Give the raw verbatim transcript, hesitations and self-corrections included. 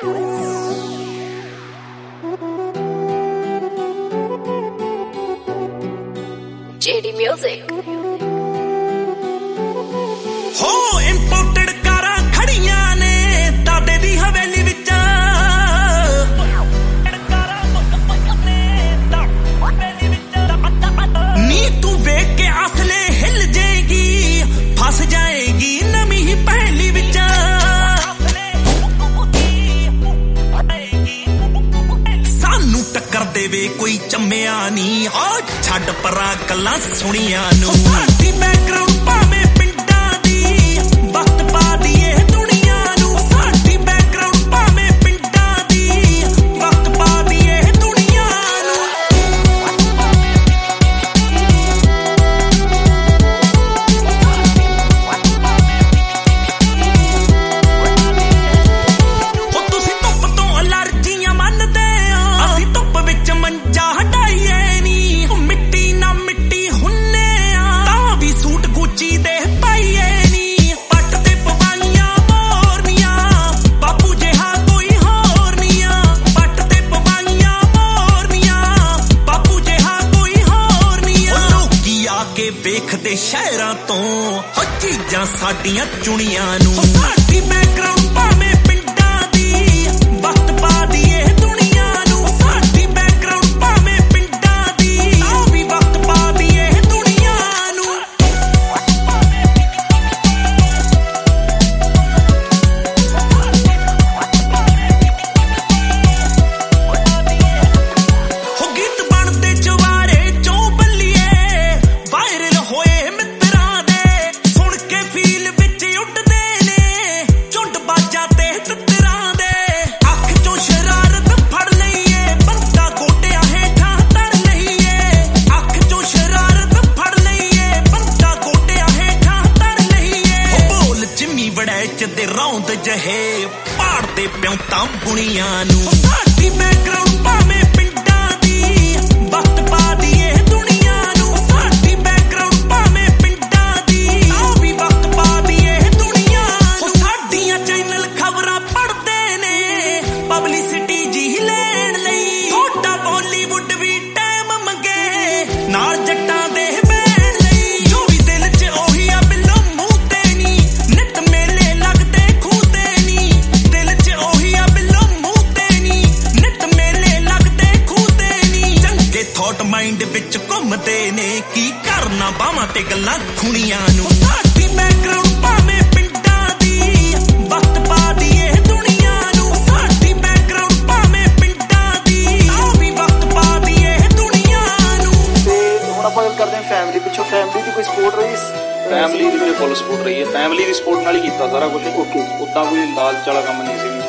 J D Music. हो imported कारां खड़ियां ने दादे दी हवेली विच नी तू वेख के असले हिल जाएगी फस जाएगी नमी ही पहली विच सानू टक्कर देवे कोई चम्मिया नी ओ छड्ड परा गल्लां सुनियां नू साडी बैकग्राउंड भावें पिंडां दी वक्त पा दिए दुनिया नू साडी बैकग्राउंड भावें पिंडां दी वक्त पा दिए दुनिया नू हो तुसीं धुੱਪ ਤੋਂ ਅਲਰਜੀਆਂ ਮੰਨਦੇ ਆ ਅਸੀਂ ਧੁੱਪ ਵਿੱਚ ਮੰਜਾ ਹਟਾਈਏ ਨੀ ਮਿੱਟੀ ਨਾ ਮਿੱਟੀ ਹੁੰਨੇ ਆ ਤਾਂ ਵੀ ਸੂਟ ਗੁੱਚੀ ਦੇ ਪਾਈਏ ਨੀ ਪੱਟ ਤੇ ਪਵਾਈਆਂ ਮੋਰਨੀਆਂ ਬਾਪੂ ਜਿਹਾ ਕੋਈ ਹੋਰ ਨੀਆਂ ਪੱਟ ਤੇ ਪਵਾਈਆਂ ਮੋਰਨੀਆਂ ਬਾਪੂ ਜਿਹਾ ਕੋਈ ਹੋਰ ਨੀਆਂ ਲੋਕੀ ਆ ਕੇ ਵੇਖਦੇ ਸ਼ਹਿਰਾਂ ਤੋਂ ਹੋ ਚੀਜ਼ਾਂ ਸਾਡੀਆਂ ਚੁਣੀਆਂ ਨੂੰ ਸਾਡੀ ਬੈਕਗ੍ਰਾਉਂਡ ਭਾਵੇਂ ਪਿੰਡਾਂ ਦੀ ਵਕਤ ਪਾ ਦੀਏ ਦੁਨੀਆ ਨੂੰ ਸਾਡੀ ਬੈਕਗ੍ਰਾਉਂਡ ਭਾਵੇਂ ਪਿੰਡਾਂ ਦੀ ਤਾਂ ਵੀ ਵਕਤ ਪਾ ਦੀਏ ਦੁਨੀਆ ਨੂੰ ਹੋ ਗੀਤ ਬਣਦੇ ਚਵਾਰੇ ਚੋਂ ਬੱਲੀਏ ਵਾਇਰਲ ਹੋਏ ਮਿੱਤਰਾਂ ਦੇ ਸੁਣ ਕੇ ਫੀਲ ਵਿੱਚ ਉੱਡਦੇ ਨੇ ਝੁੰਡ ਬਾਜਾਂ ਤੇ ਤਿੱਤਰਾਂ ਦੇ ਅੱਖ ਚੋਂ ਸ਼ਰਾਰਤ ਫੜ ਲਈਏ ਬੰਦਾ ਗੋਡਿਆਂ ਹੇਠਾਂ ਧਰ ਲਈਏ ਅੱਖ ਚੋਂ ਸ਼ਰਾਰਤ ਫੜ ਲਈਏ ਬੰਦਾ ਗੋਡਿਆਂ ਹੇਠਾਂ ਧਰ ਲਈਏ ਹੋ ਬੋਲ ਜਿੰਮੀ ਵੜੈਚ ਦੇ ਰੌਂਦ ਜਹੇ ਪਾੜਦੇ ਪਿਉ ਤਾਂ ਬੁਣੀਆਂ ਨੂੰ ਸਾਡੀ ਬੈਕਗ੍ਰਾਉਂਡ ਭਾਵੇਂ ਪਿੰਡਾਂ ਦੀ ਵਕਤ ਪਾ ਦੀਏ ਦੁਨੀਆ ਨੂੰ ਸਾਡੀ ਬੈਕਗ੍ਰਾਉਂਡ ਭਾਵੇਂ ਪਿੰਡਾਂ ਦੀ ਤਾਂ ਵੀ ਵਕਤ ਪਾ ਦੀਏ ਦੁਨੀਆ ਨੂੰ ਸਾਡੀਆਂ ਚੈਨਲ ਖਬਰਾਂ ਪੜ੍ਹਦੇ ਨੇ ਪਬਲਿਸਿਟੀ ਜੀ ਲੈਣ ਲਈ ਤੁਹਾਡਾ ਬਾਲੀਵੁੱਡ ਵੀ ਟਾਈਮ ਮੰਗੇ ਨਾਲ ਜੱਟਾਂ ਦੇ ਬੈਣ ਲਈ ਜੋ ਵੀ ਦਿਲ 'ਚ ਉਹੀ ਆ ਬਿੱਲੋ ਮੂੰਹ ਤੇ ਨੀ ਨਿੱਤ ਮੇਲੇ ਲੱਗਦੇ ਖੂਹ ਤੇ ਨੀ ਦਿਲ 'ਚ ਉਹੀ ਆ ਬਿੱਲੋ ਮੂੰਹ ਤੇ ਨੀ ਨਿੱਤ ਮੇਲੇ ਲੱਗਦੇ ਖੂਹ ਤੇ ਨੀ ਚੰਗੇ ਥੌਟ ਮਾਈਂਡ ਵਿੱਚ ਘੁੰਮਦੇ ਨੇ ਕੀ ਕਰਨਾ ਬਾਵਾਂ ਤੇ ਗੱਲਾਂ ਖੁਣੀਆਂ ਨੂੰ ਸਾਡੀ ਬੈਕਗ੍ਰਾਉਂਡ ਭਾਵੇਂ ਪਿੰਡਾਂ ਦੀ ਵਕਤ ਪਾ ਦੀਏ ਦੁਨੀਆ ਨੂੰ ਸਾਡੀ ਬੈਕਗ੍ਰਾਉਂਡ ਭਾਵੇਂ ਪਿੰਡਾਂ ਦੀ ਤਾਂ ਵੀ ਵਕਤ ਪਾ ਦੀਏ ਦੁਨੀਆ ਨੂੰ ਤੇ ਹੁਣ ਆਪਾਂ ਗੱਲ ਕਰਦੇ ਹਾਂ ਫੈਮਿਲੀ ਪਿੱਛੋਂ ਫੈਮਿਲੀ ਦੀ ਕੋਈ ਸਪੋਰਟ ਰਹੀ ਫੈਮਿਲੀ ਦੀ ਮੇਰੇ ਫੁੱਲ ਸਪੋਰਟ ਰਹੀ ਹੈ ਫੈਮਿਲੀ ਦੀ ਸਪੋਰਟ ਨਾਲ ਹੀ ਕੀਤਾ ਸਾਰਾ ਕੁਝ ਓਕੇ ਉੱਦਾਂ ਕੋਈ ਲਾਲਚ ਵਾਲਾ ਕੰਮ ਨਹੀਂ ਸੀ